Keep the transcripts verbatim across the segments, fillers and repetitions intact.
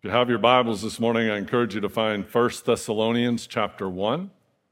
you have your Bibles this morning, I encourage you to find First Thessalonians chapter one.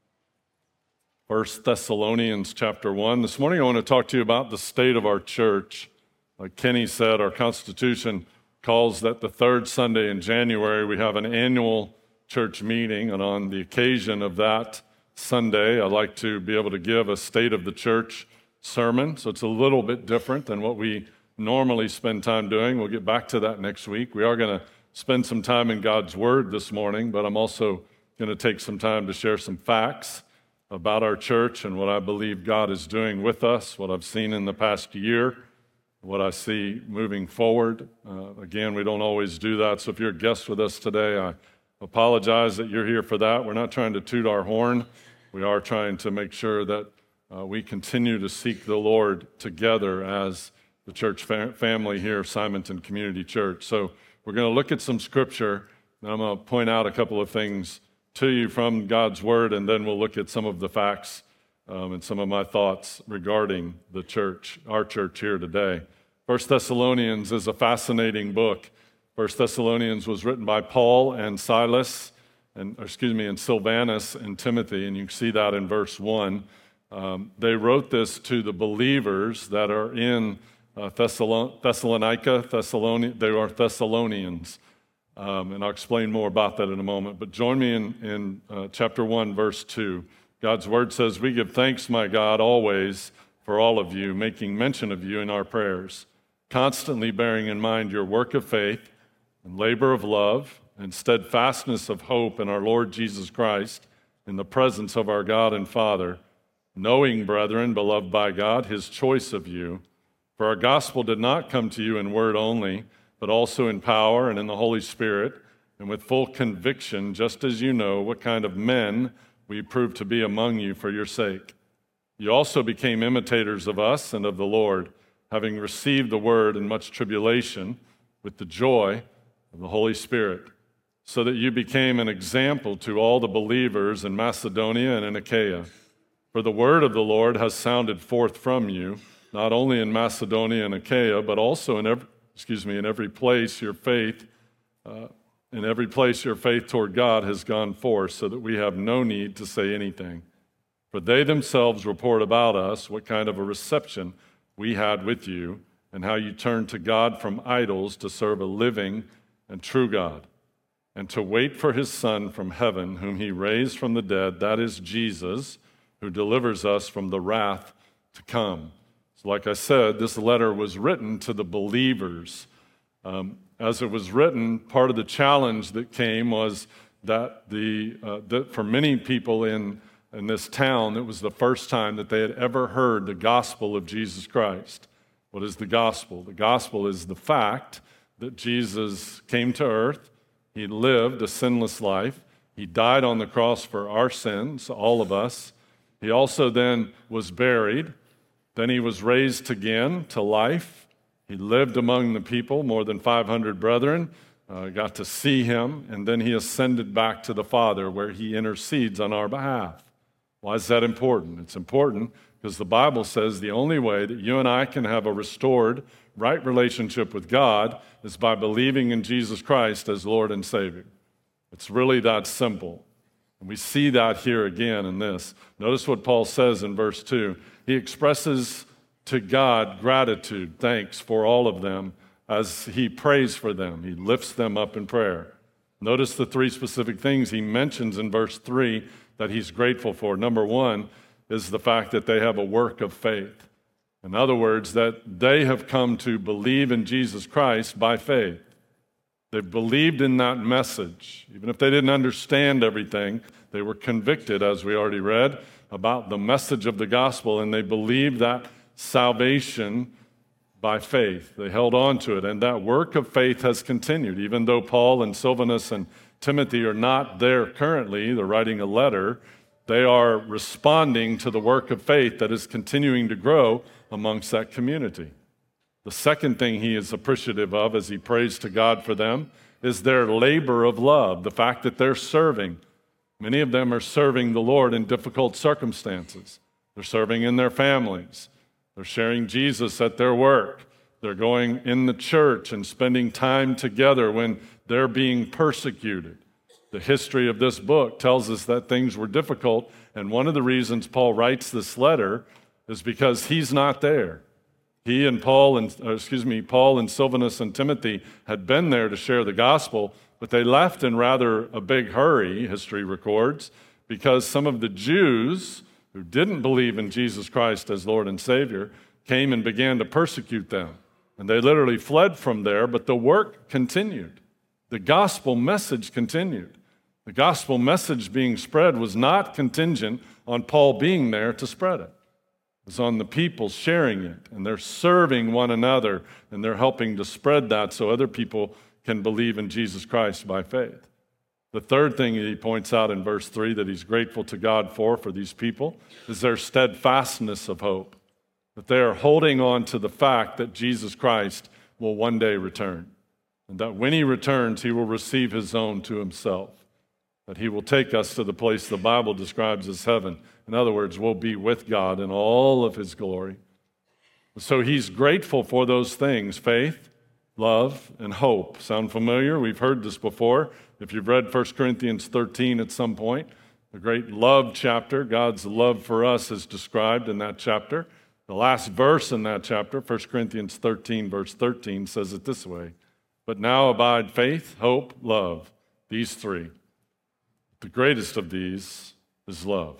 First Thessalonians chapter one. This morning I want to talk to you about the state of our church. Like Kenny said, our Constitution calls that the third Sunday in January we have an annual church meeting, and on the occasion of that Sunday, I'd like to be able to give a state of the church sermon. So it's a little bit different than what we normally spend time doing. We'll get back to that next week. We are going to spend some time in God's Word this morning, but I'm also going to take some time to share some facts about our church and what I believe God is doing with us, what I've seen in the past year, what I see moving forward. Uh, again, we don't always do that, so if you're a guest with us today, I apologize that you're here for that. We're not trying to toot our horn. We are trying to make sure that uh, we continue to seek the Lord together as the church fa- family here, Simonton Community Church. So we're going to look at some scripture, and I'm going to point out a couple of things to you from God's Word, and then we'll look at some of the facts um, and some of my thoughts regarding the church, our church here today. First Thessalonians is a fascinating book. First Thessalonians was written by Paul and Silas, and excuse me, and Silvanus and Timothy, and you can see that in verse one. Um, they wrote this to the believers that are in uh, Thessalon- Thessalonica, Thessaloni- they are Thessalonians. Um, and I'll explain more about that in a moment. But join me in, in uh, chapter one, verse two. God's Word says, "We give thanks, my God, always for all of you, making mention of you in our prayers, constantly bearing in mind your work of faith and labor of love and steadfastness of hope in our Lord Jesus Christ in the presence of our God and Father, knowing, brethren, beloved by God, his choice of you. For our gospel did not come to you in word only, but also in power and in the Holy Spirit, and with full conviction, just as you know what kind of men we proved to be among you for your sake. You also became imitators of us and of the Lord, having received the word in much tribulation with the joy of the Holy Spirit, so that you became an example to all the believers in Macedonia and in Achaia. For the word of the Lord has sounded forth from you, not only in Macedonia and Achaia, but also in every Excuse me, in every place your faith, uh, in every place your faith toward God has gone forth, so that we have no need to say anything. For they themselves report about us what kind of a reception we had with you, and how you turned to God from idols to serve a living and true God, and to wait for his Son from heaven, whom he raised from the dead, that is Jesus, who delivers us from the wrath to come." Like I said, this letter was written to the believers. Um, as it was written, part of the challenge that came was that the uh, that for many people in, in this town, it was the first time that they had ever heard the gospel of Jesus Christ. What is the gospel? The gospel is the fact that Jesus came to earth, he lived a sinless life, he died on the cross for our sins, all of us. He also then was buried. Then he was raised again to life. He lived among the people, more than five hundred brethren, uh, got to see him, and then he ascended back to the Father where he intercedes on our behalf. Why is that important? It's important because the Bible says the only way that you and I can have a restored, right relationship with God is by believing in Jesus Christ as Lord and Savior. It's really that simple. And we see that here again in this. Notice what Paul says in verse two. He expresses to God gratitude, thanks for all of them as he prays for them. He lifts them up in prayer. Notice the three specific things he mentions in verse three that he's grateful for. Number one is the fact that they have a work of faith. In other words, that they have come to believe in Jesus Christ by faith. They've believed in that message. Even if they didn't understand everything, they were convicted, as we already read, about the message of the gospel, and they believed that salvation by faith. They held on to it, and that work of faith has continued. Even though Paul and Silvanus and Timothy are not there currently, they're writing a letter, they are responding to the work of faith that is continuing to grow amongst that community. The second thing he is appreciative of as he prays to God for them is their labor of love, the fact that they're serving. Many of them are serving the Lord in difficult circumstances. They're serving in their families. They're sharing Jesus at their work. They're going in the church and spending time together when they're being persecuted. The history of this book tells us that things were difficult, and one of the reasons Paul writes this letter is because he's not there. He and Paul and uh, excuse me, Paul and Silvanus and Timothy had been there to share the gospel, but they left in rather a big hurry, history records, because some of the Jews who didn't believe in Jesus Christ as Lord and Savior came and began to persecute them. And they literally fled from there, but the work continued. The gospel message continued. The gospel message being spread was not contingent on Paul being there to spread it. It was on the people sharing it, and they're serving one another, and they're helping to spread that so other people can believe in Jesus Christ by faith. The third thing he points out in verse three that he's grateful to God for, for these people, is their steadfastness of hope, that they are holding on to the fact that Jesus Christ will one day return, and that when he returns, he will receive his own to himself, that he will take us to the place the Bible describes as heaven. In other words, we'll be with God in all of his glory. So he's grateful for those things, faith, love, and hope. Sound familiar? We've heard this before. If you've read First Corinthians thirteen at some point, the great love chapter, God's love for us is described in that chapter. The last verse in that chapter, First Corinthians thirteen, verse thirteen, says it this way: "But now abide faith, hope, love, these three. The greatest of these is love."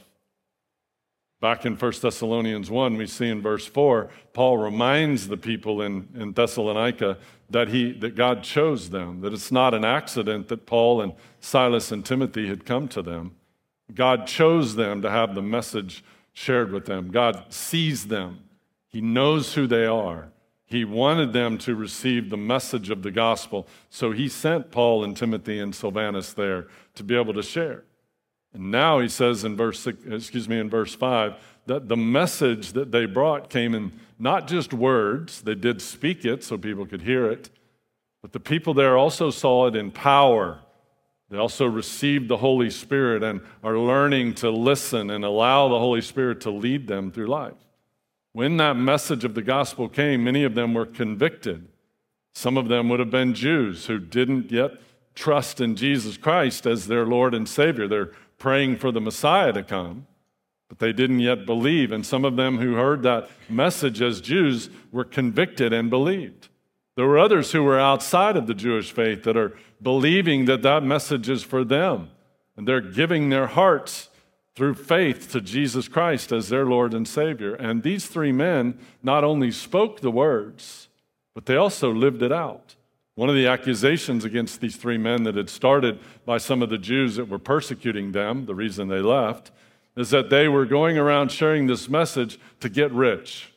Back in First Thessalonians one, we see in verse four, Paul reminds the people in, in Thessalonica that he that God chose them, that it's not an accident that Paul and Silas and Timothy had come to them. God chose them to have the message shared with them. God sees them. He knows who they are. He wanted them to receive the message of the gospel, so he sent Paul and Timothy and Silvanus there to be able to share. And now he says in verse six, excuse me, in verse five, that the message that they brought came in not just words, they did speak it so people could hear it, but the people there also saw it in power. They also received the Holy Spirit and are learning to listen and allow the Holy Spirit to lead them through life. When that message of the gospel came, many of them were convicted. Some of them would have been Jews who didn't yet trust in Jesus Christ as their Lord and Savior. They're praying for the Messiah to come, but they didn't yet believe. And some of them who heard that message as Jews were convicted and believed. There were others who were outside of the Jewish faith that are believing that that message is for them, and they're giving their hearts through faith to Jesus Christ as their Lord and Savior. And these three men not only spoke the words, but they also lived it out. One of the accusations against these three men that had started by some of the Jews that were persecuting them, the reason they left, is that they were going around sharing this message to get rich.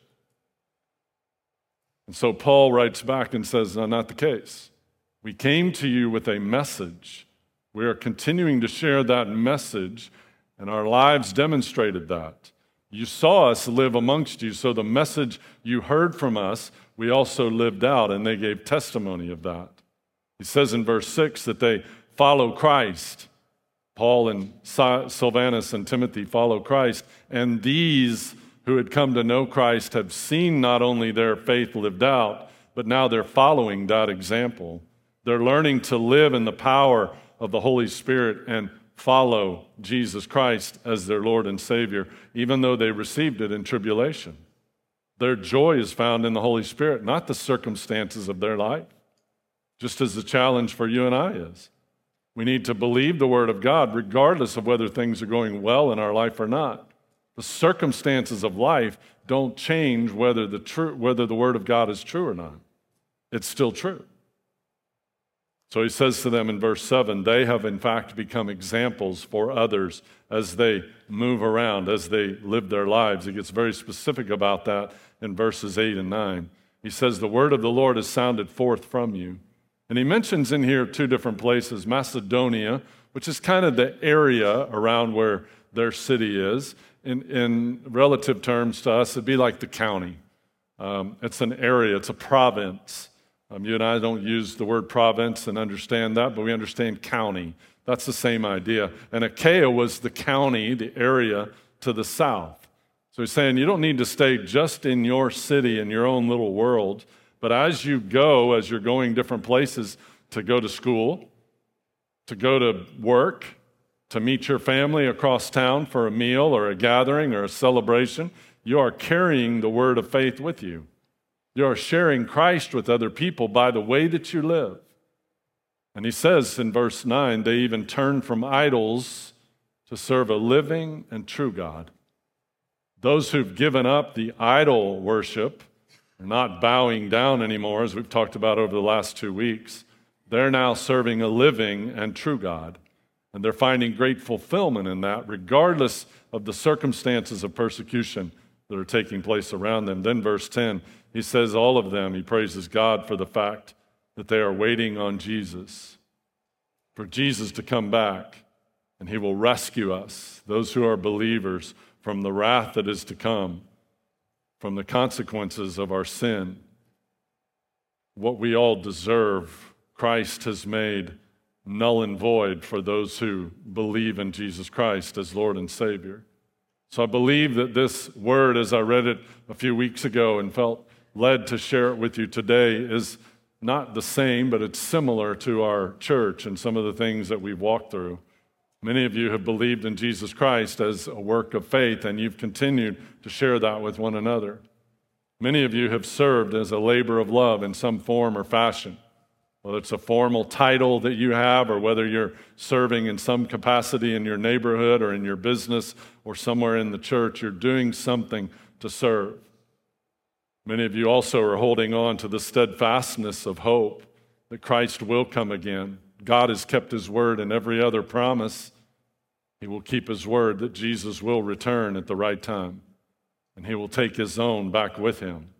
And so Paul writes back and says, no, not the case. We came to you with a message. We are continuing to share that message, and our lives demonstrated that. You saw us live amongst you, so the message you heard from us, we also lived out, and they gave testimony of that. He says in verse six that they follow Christ. Paul and Silvanus and Timothy follow Christ, and these who had come to know Christ have seen not only their faith lived out, but now they're following that example. They're learning to live in the power of the Holy Spirit and follow Jesus Christ as their Lord and Savior, even though they received it in tribulation. Their joy is found in the Holy Spirit, not the circumstances of their life, just as the challenge for you and I is. We need to believe the Word of God regardless of whether things are going well in our life or not. The circumstances of life don't change whether the true, whether the Word of God is true or not. It's still true. So he says to them in verse seven, they have in fact become examples for others as they move around, as they live their lives. He gets very specific about that in verses eight and nine. He says, the word of the Lord has sounded forth from you. And he mentions in here two different places, Macedonia, which is kind of the area around where their city is. In, in relative terms to us, it'd be like the county. Um, it's an area, it's a province. Um, you and I don't use the word province and understand that, but we understand county. That's the same idea. And Achaia was the county, the area to the south. So he's saying you don't need to stay just in your city, in your own little world, But as you go, as you're going different places to go to school, to go to work, to meet your family across town for a meal or a gathering or a celebration, you are carrying the word of faith with you. You are sharing Christ with other people by the way that you live. And he says in verse nine, they even turn from idols to serve a living and true God. Those who've given up the idol worship are not bowing down anymore, as we've talked about over the last two weeks. They're now serving a living and true God. And they're finding great fulfillment in that, regardless of the circumstances of persecution that are taking place around them. Then verse ten, he says all of them, he praises God for the fact that they are waiting on Jesus, for Jesus to come back, and he will rescue us, those who are believers, from the wrath that is to come, from the consequences of our sin. What we all deserve, Christ has made null and void for those who believe in Jesus Christ as Lord and Savior. So I believe that this word, as I read it a few weeks ago and felt led to share it with you today, is not the same, but it's similar to our church and some of the things that we've walked through. Many of you have believed in Jesus Christ as a work of faith, and you've continued to share that with one another. Many of you have served as a labor of love in some form or fashion, whether it's a formal title that you have or whether you're serving in some capacity in your neighborhood or in your business or somewhere in the church. You're doing something to serve. Many of you also are holding on to the steadfastness of hope that Christ will come again. God has kept his word in every other promise. He will keep his word that Jesus will return at the right time, and he will take his own back with him.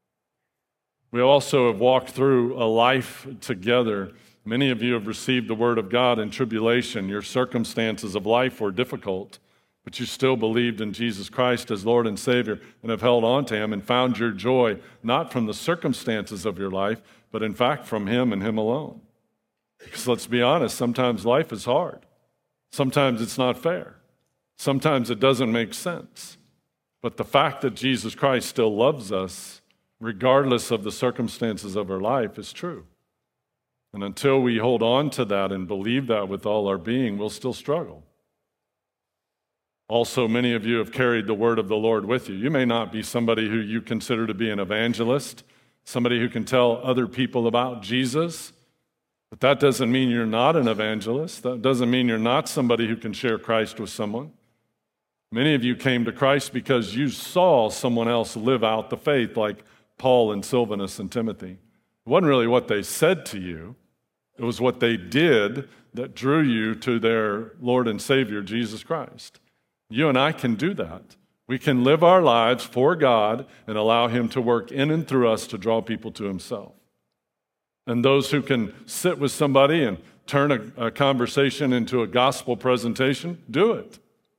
We also have walked through a life together. Many of you have received the word of God in tribulation. Your circumstances of life were difficult, but you still believed in Jesus Christ as Lord and Savior and have held on to him and found your joy not from the circumstances of your life, but in fact from him and him alone. Because let's be honest, sometimes life is hard. Sometimes it's not fair. Sometimes it doesn't make sense. But the fact that Jesus Christ still loves us, regardless of the circumstances of our life, is true. And until we hold on to that and believe that with all our being, we'll still struggle. Also, many of you have carried the word of the Lord with you. You may not be somebody who you consider to be an evangelist, somebody who can tell other people about Jesus, but that doesn't mean you're not an evangelist. That doesn't mean you're not somebody who can share Christ with someone. Many of you came to Christ because you saw someone else live out the faith, like Paul and Silvanus and Timothy. It wasn't really what they said to you. It was what they did that drew you to their Lord and Savior, Jesus Christ. You and I can do that. We can live our lives for God and allow him to work in and through us to draw people to himself. And those who can sit with somebody and turn a, a conversation into a gospel presentation, do it.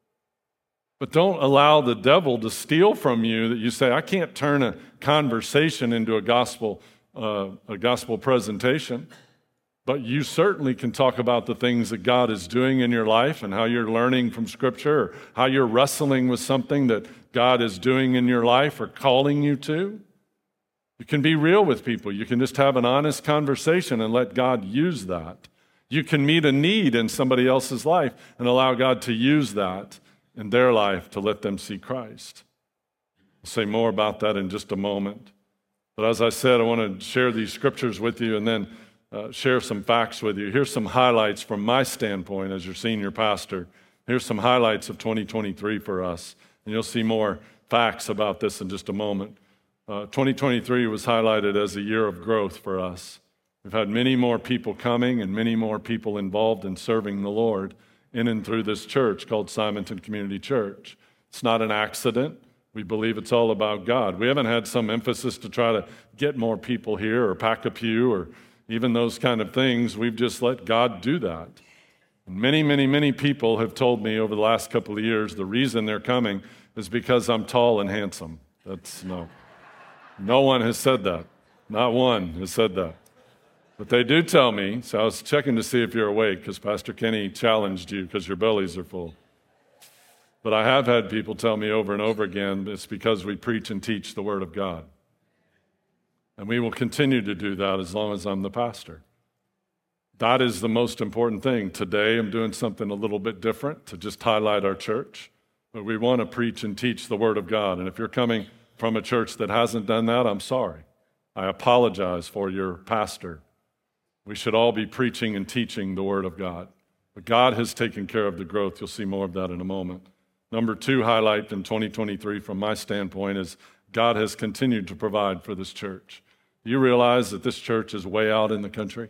But don't allow the devil to steal from you that you say, I can't turn a conversation into a gospel, uh, a gospel presentation. But you certainly can talk about the things that God is doing in your life and how you're learning from Scripture, or how you're wrestling with something that God is doing in your life or calling you to. You can be real with people. You can just have an honest conversation and let God use that. You can meet a need in somebody else's life and allow God to use that in their life to let them see Christ. I'll say more about that in just a moment. But as I said, I want to share these scriptures with you and then uh, share some facts with you. Here's some highlights from my standpoint as your senior pastor. Here's some highlights of twenty twenty-three for us. And you'll see more facts about this in just a moment. Uh, twenty twenty-three was highlighted as a year of growth for us. We've had many more people coming and many more people involved in serving the Lord in and through this church called Simonton Community Church. It's not an accident. We believe it's all about God. We haven't had some emphasis to try to get more people here or pack a pew or even those kind of things. We've just let God do that. And many, many, many people have told me over the last couple of years the reason they're coming is because I'm tall and handsome. That's no. No one has said that. Not one has said that. But they do tell me, so I was checking to see if you're awake because Pastor Kenny challenged you because your bellies are full. But I have had people tell me over and over again it's because we preach and teach the Word of God. And we will continue to do that as long as I'm the pastor. That is the most important thing. Today, I'm doing something a little bit different to just highlight our church. But we want to preach and teach the Word of God. And if you're coming from a church that hasn't done that, I'm sorry. I apologize for your pastor. We should all be preaching and teaching the Word of God. But God has taken care of the growth. You'll see more of that in a moment. Number two highlight in twenty twenty-three from my standpoint is God has continued to provide for this church. Do you realize that this church is way out in the country?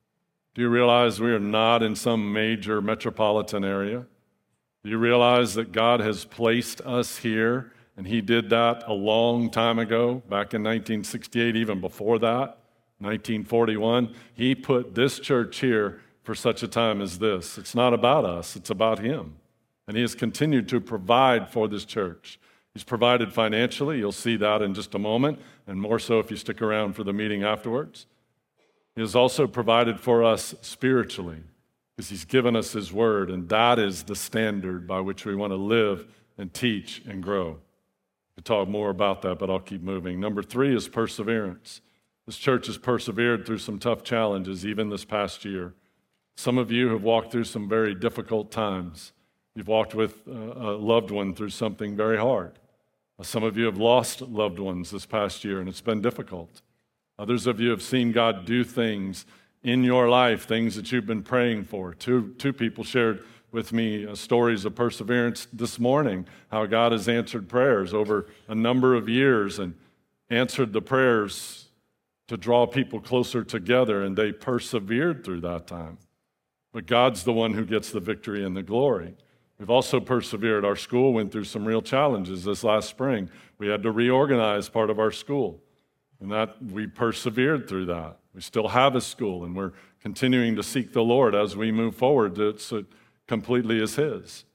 Do you realize we are not in some major metropolitan area? Do you realize that God has placed us here, and He did that a long time ago, back in nineteen sixty-eight, even before that, nineteen forty-one. He put this church here for such a time as this. It's not about us, it's about Him. And He has continued to provide for this church. He's provided financially. You'll see that in just a moment, and more so if you stick around for the meeting afterwards. He has also provided for us spiritually, because He's given us His Word, and that is the standard by which we want to live and teach and grow. We'll talk more about that, but I'll keep moving. Number three is perseverance. This church has persevered through some tough challenges, even this past year. Some of you have walked through some very difficult times. You've walked with a loved one through something very hard. Some of you have lost loved ones this past year, and it's been difficult. Others of you have seen God do things in your life, things that you've been praying for. Two, two people shared with me uh, stories of perseverance this morning, how God has answered prayers over a number of years and answered the prayers to draw people closer together, and they persevered through that time. But God's the one who gets the victory and the glory. We've also persevered. Our school went through some real challenges this last spring. We had to reorganize part of our school, and that we persevered through that. We still have a school, and we're continuing to seek the Lord as we move forward to, so it completely is His.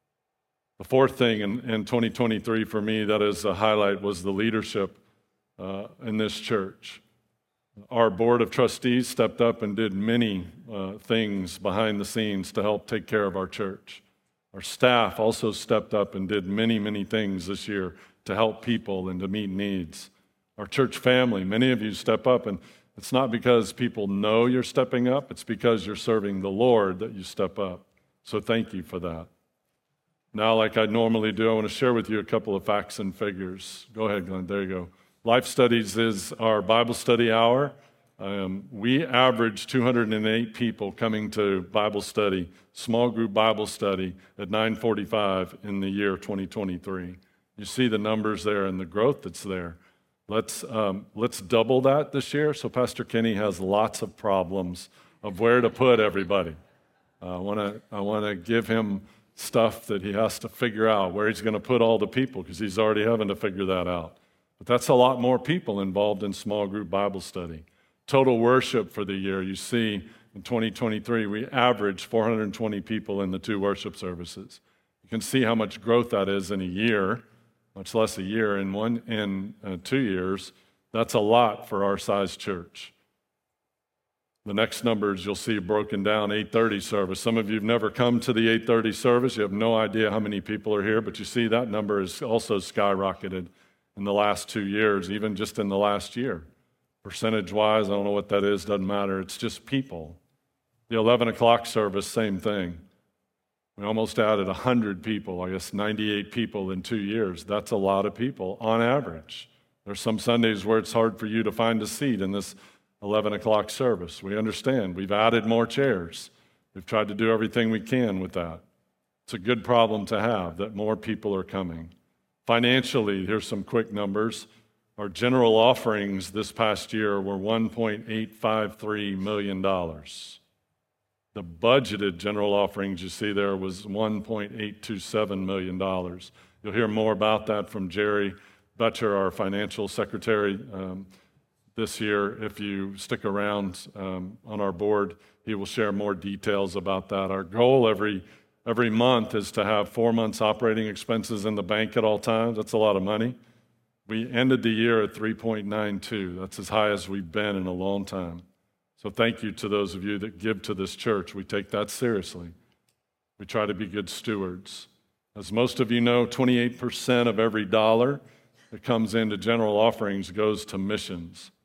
The fourth thing in, in twenty twenty-three for me that is a highlight was the leadership uh, in this church. Our board of trustees stepped up and did many uh, things behind the scenes to help take care of our church. Our staff also stepped up and did many, many things this year to help people and to meet needs. Our church family, many of you step up, and it's not because people know you're stepping up, it's because you're serving the Lord that you step up. So thank you for that. Now, like I normally do, I want to share with you a couple of facts and figures. Go ahead, Glenn. There you go. Life Studies is our Bible study hour. Um, we average two hundred eight people coming to Bible study, small group Bible study at nine forty-five in the year twenty twenty-three. You see the numbers there and the growth that's there. Let's um, let's double that this year. So Pastor Kenny has lots of problems of where to put everybody. Uh, I want to I want to give him stuff that he has to figure out where he's going to put all the people, because he's already having to figure that out. But that's a lot more people involved in small group Bible study. Total worship for the year, you see in twenty twenty-three, we averaged four hundred twenty people in the two worship services. You can see how much growth that is in a year, much less a year. In one in uh, two years, that's a lot for our size church. The next numbers you'll see broken down, eight thirty service. Some of you have never come to the eight thirty service. You have no idea how many people are here, but you see that number has also skyrocketed in the last two years, even just in the last year. Percentage-wise, I don't know what that is, doesn't matter. It's just people. The eleven o'clock service, same thing. We almost added one hundred people, I guess ninety-eight people in two years. That's a lot of people on average. There's some Sundays where it's hard for you to find a seat in this eleven o'clock service. We understand. We've added more chairs. We've tried to do everything we can with that. It's a good problem to have, that more people are coming. Financially, here's some quick numbers. Our general offerings this past year were one point eight five three million dollars. The budgeted general offerings you see there was one point eight two seven million dollars. You'll hear more about that from Jerry Butcher, our financial secretary, um, this year. If you stick around um, on our board, he will share more details about that. Our goal every every month is to have four months operating expenses in the bank at all times. That's a lot of money. We ended the year at three point nine two. That's as high as we've been in a long time. So thank you to those of you that give to this church. We take that seriously. We try to be good stewards. As most of you know, twenty-eight percent of every dollar that comes into general offerings goes to missions.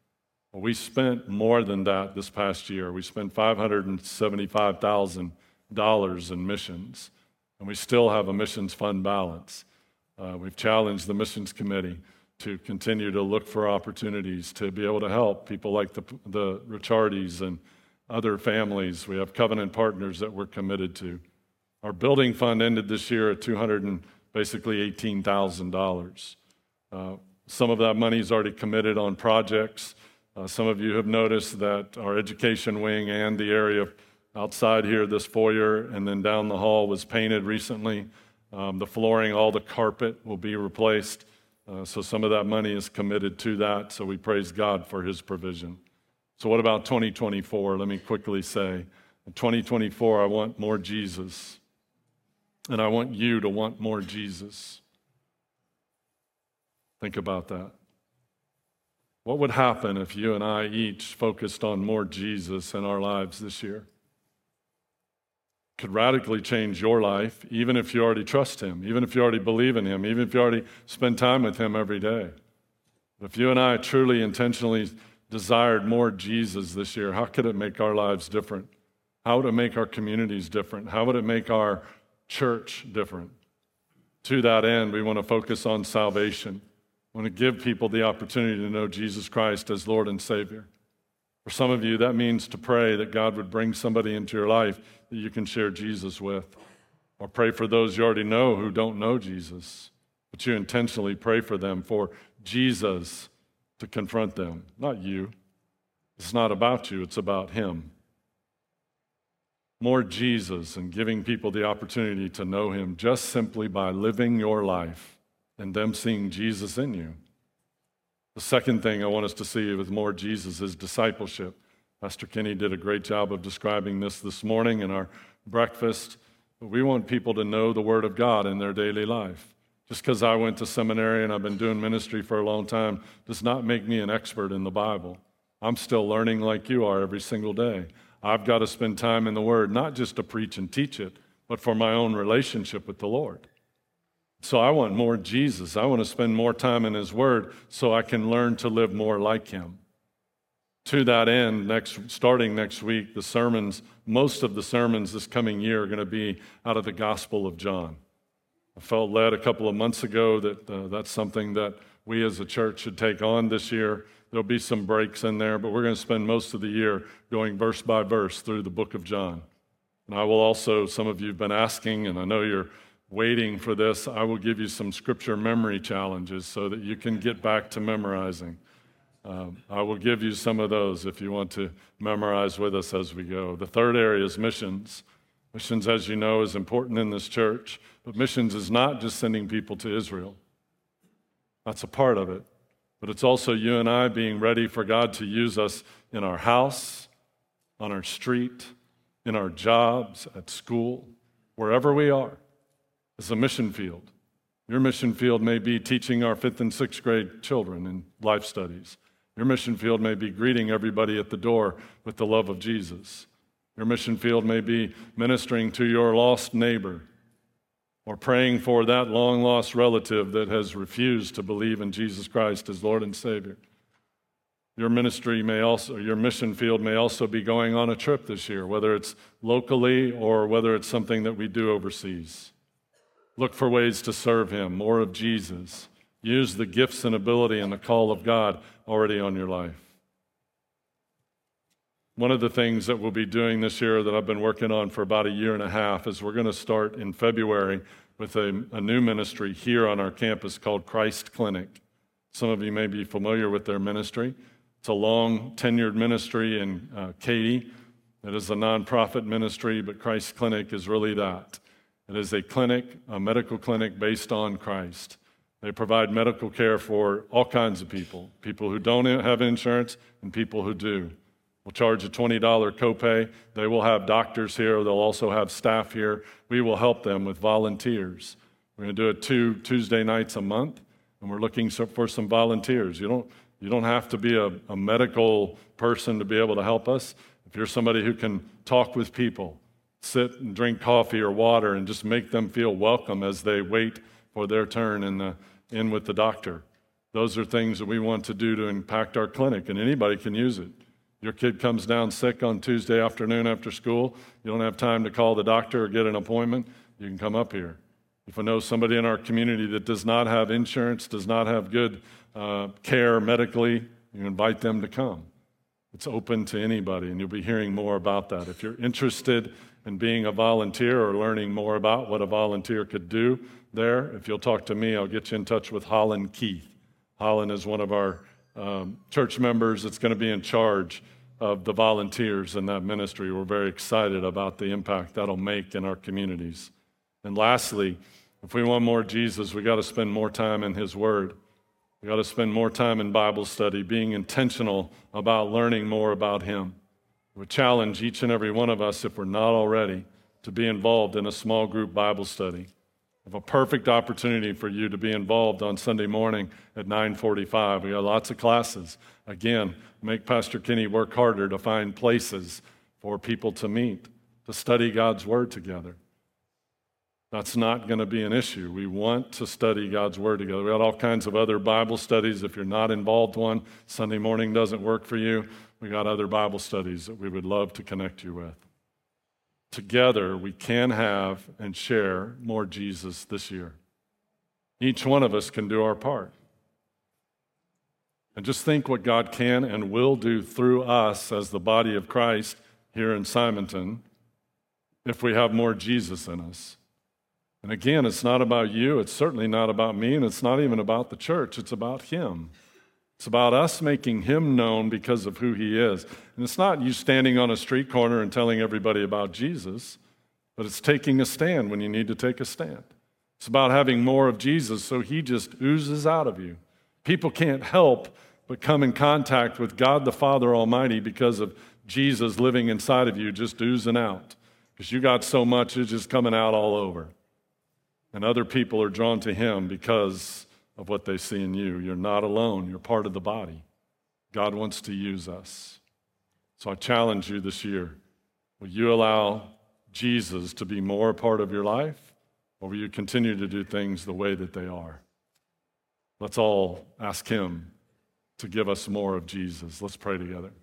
Well, we spent more than that this past year. We spent five hundred seventy-five thousand dollars in missions, and we still have a missions fund balance. Uh, we've challenged the missions committee to continue to look for opportunities to be able to help people like the, the Ricciardis and other families. We have covenant partners that we're committed to. Our building fund ended this year at two hundred and basically eighteen thousand dollars. Uh, some of that money is already committed on projects. Uh, some of you have noticed that our education wing and the area outside here, this foyer, and then down the hall was painted recently. Um, the flooring, all the carpet will be replaced. Uh, so some of that money is committed to that. So we praise God for his provision. So what about twenty twenty-four? Let me quickly say, in twenty twenty-four, I want more Jesus. And I want you to want more Jesus. Think about that. What would happen if you and I each focused on more Jesus in our lives this year? Could radically change your life, even if you already trust him, even if you already believe in him, even if you already spend time with him every day. If you and I truly intentionally desired more Jesus this year, how could it make our lives different? How would it make our communities different? How would it make our church different? To that end, we want to focus on salvation. We want to give people the opportunity to know Jesus Christ as Lord and Savior. For some of you, that means to pray that God would bring somebody into your life that you can share Jesus with. Or pray for those you already know who don't know Jesus, but you intentionally pray for them, for Jesus to confront them, not you. It's not about you, it's about him. More Jesus and giving people the opportunity to know him just simply by living your life and them seeing Jesus in you. The second thing I want us to see with more Jesus is discipleship. Pastor Kenny did a great job of describing this this morning in our breakfast. But we want people to know the Word of God in their daily life. Just because I went to seminary and I've been doing ministry for a long time does not make me an expert in the Bible. I'm still learning like you are every single day. I've got to spend time in the Word, not just to preach and teach it, but for my own relationship with the Lord. So I want more Jesus. I want to spend more time in his Word so I can learn to live more like him. To that end, next, starting next week, the sermons, most of the sermons this coming year are going to be out of the Gospel of John. I felt led a couple of months ago that uh, that's something that we as a church should take on this year. There'll be some breaks in there, but we're going to spend most of the year going verse by verse through the book of John. And I will also, some of you have been asking, and I know you're waiting for this, I will give you some scripture memory challenges so that you can get back to memorizing. Um, I will give you some of those if you want to memorize with us as we go. The third area is missions. Missions, as you know, is important in this church, but missions is not just sending people to Israel. That's a part of it. But it's also you and I being ready for God to use us in our house, on our street, in our jobs, at school, wherever we are. It's a mission field. Your mission field may be teaching our fifth and sixth grade children in life studies. Your mission field may be greeting everybody at the door with the love of Jesus. Your mission field may be ministering to your lost neighbor or praying for that long-lost relative that has refused to believe in Jesus Christ as Lord and Savior. Your ministry may also, your mission field may also be going on a trip this year, whether it's locally or whether it's something that we do overseas. Look for ways to serve him, more of Jesus. Use the gifts and ability and the call of God already on your life. One of the things that we'll be doing this year that I've been working on for about a year and a half is we're going to start in February with a, a new ministry here on our campus called Christ Clinic. Some of you may be familiar with their ministry. It's a long tenured ministry in uh, Katy. It is a nonprofit ministry, but Christ Clinic is really that. It is a clinic, a medical clinic based on Christ. They provide medical care for all kinds of people, people who don't have insurance and people who do. We'll charge a twenty dollars copay. They will have doctors here. They'll also have staff here. We will help them with volunteers. We're going to do it two Tuesday nights a month, and we're looking for some volunteers. You don't, you don't have to be a, a medical person to be able to help us. If you're somebody who can talk with people, sit and drink coffee or water and just make them feel welcome as they wait for their turn in, the, in with the doctor. Those are things that we want to do to impact our clinic, and anybody can use it. Your kid comes down sick on Tuesday afternoon after school. You don't have time to call the doctor or get an appointment. You can come up here. If I know somebody in our community that does not have insurance, does not have good uh, care medically, you invite them to come. It's open to anybody, and you'll be hearing more about that. If you're interested in being a volunteer or learning more about what a volunteer could do there, if you'll talk to me, I'll get you in touch with Holland Keith. Holland is one of our um, church members that's going to be in charge of the volunteers in that ministry. We're very excited about the impact that'll make in our communities. And lastly, if we want more Jesus, we got to spend more time in His Word. We got to spend more time in Bible study, being intentional about learning more about Him. We challenge each and every one of us, if we're not already, to be involved in a small group Bible study. We have a perfect opportunity for you to be involved on Sunday morning at nine forty-five. We got lots of classes. Again, make Pastor Kenny work harder to find places for people to meet, to study God's Word together. That's not going to be an issue. We want to study God's Word together. We got all kinds of other Bible studies. If you're not involved in one, Sunday morning doesn't work for you, we got other Bible studies that we would love to connect you with. Together, we can have and share more Jesus this year. Each one of us can do our part. And just think what God can and will do through us as the body of Christ here in Simonton if we have more Jesus in us. And again, it's not about you, it's certainly not about me, and it's not even about the church, it's about Him. It's about us making Him known because of who He is. And it's not you standing on a street corner and telling everybody about Jesus, but it's taking a stand when you need to take a stand. It's about having more of Jesus so He just oozes out of you. People can't help but come in contact with God the Father Almighty because of Jesus living inside of you, just oozing out. Because you got so much, it's just coming out all over. And other people are drawn to Him because of what they see in you. You're not alone. You're part of the body. God wants to use us. So I challenge you this year. Will you allow Jesus to be more a part of your life, or will you continue to do things the way that they are? Let's all ask Him to give us more of Jesus. Let's pray together.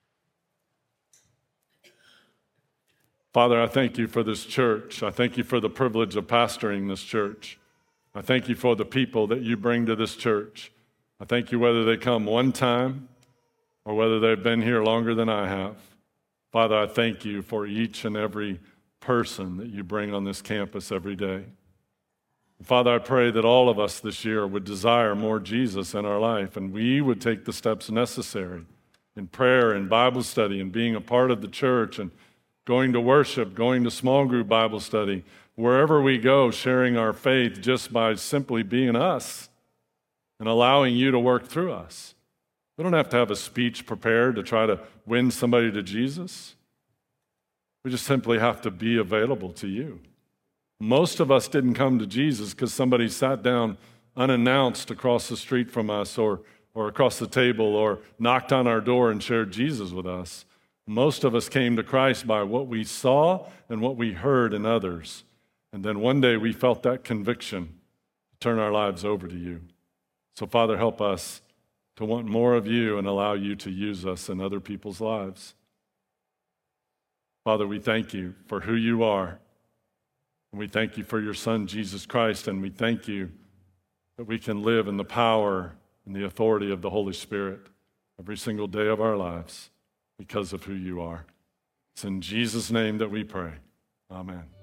Father, I thank You for this church. I thank You for the privilege of pastoring this church. I thank You for the people that You bring to this church. I thank You whether they come one time or whether they've been here longer than I have. Father, I thank You for each and every person that You bring on this campus every day. Father, I pray that all of us this year would desire more Jesus in our life, and we would take the steps necessary in prayer and Bible study and being a part of the church and going to worship, going to small group Bible study, wherever we go, sharing our faith just by simply being us and allowing You to work through us. We don't have to have a speech prepared to try to win somebody to Jesus. We just simply have to be available to You. Most of us didn't come to Jesus because somebody sat down unannounced across the street from us or, or across the table or knocked on our door and shared Jesus with us. Most of us came to Christ by what we saw and what we heard in others. And then one day we felt that conviction to turn our lives over to You. So Father, help us to want more of You and allow You to use us in other people's lives. Father, we thank You for who You are. And we thank You for Your Son, Jesus Christ. And we thank You that we can live in the power and the authority of the Holy Spirit every single day of our lives because of who You are. It's in Jesus' name that we pray. Amen.